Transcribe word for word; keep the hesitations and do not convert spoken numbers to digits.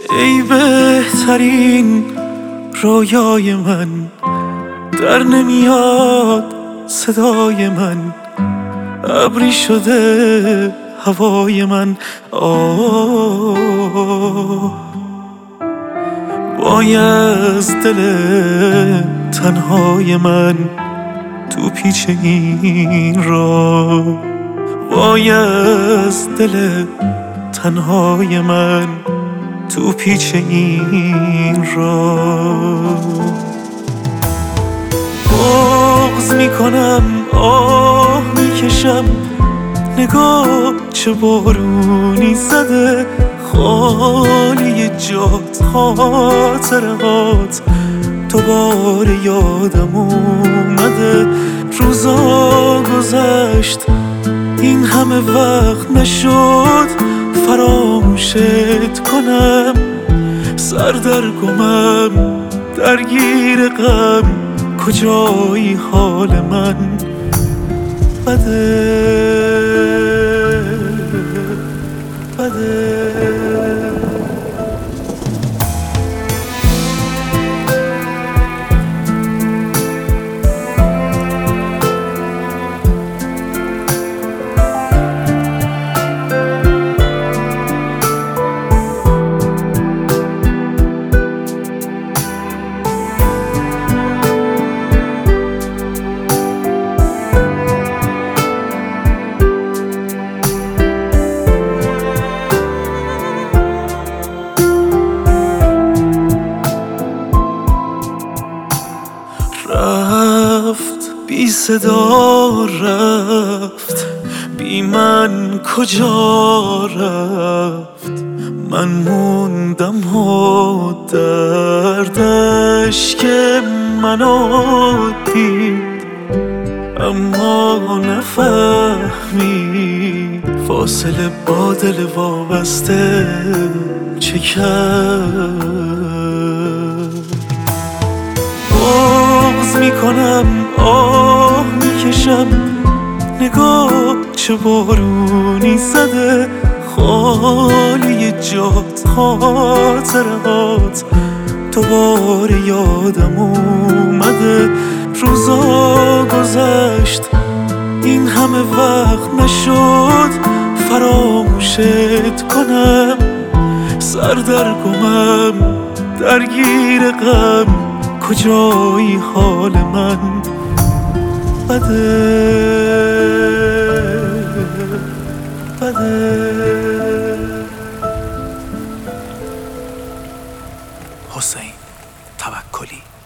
ای بهترین رویای من، در نمیاد صدای من، ابری شده هوای من. آه وای از دل تنهای من تو پیچ این راه، وای از دل تنهای من تو پیچ این راه. بغض میکنم، آه میکشم، نگاه چه بارونی زده، خالی جات خاطرات دوباره یادم اومده. روزا گذشت این همه وقت نشد فراموشت کنم، سر در گمم درگیر غم، کجایی حال من بده بده. رفت بی صدا رفت، بی من کجا رفت، من موندم و دردش که منو دید، اما نفهمی فاصله با دل وابسته چه کرد. بغض میکنم، آه میکشم، نگاه چه بارونی زده، خالی جات خاطرات دوباره یادم اومده. روزا گذشت این همه وقت نشد فراموشت کنم، سر در گمم درگیر غم، کجایی حال من بده بده. حسین توکلی.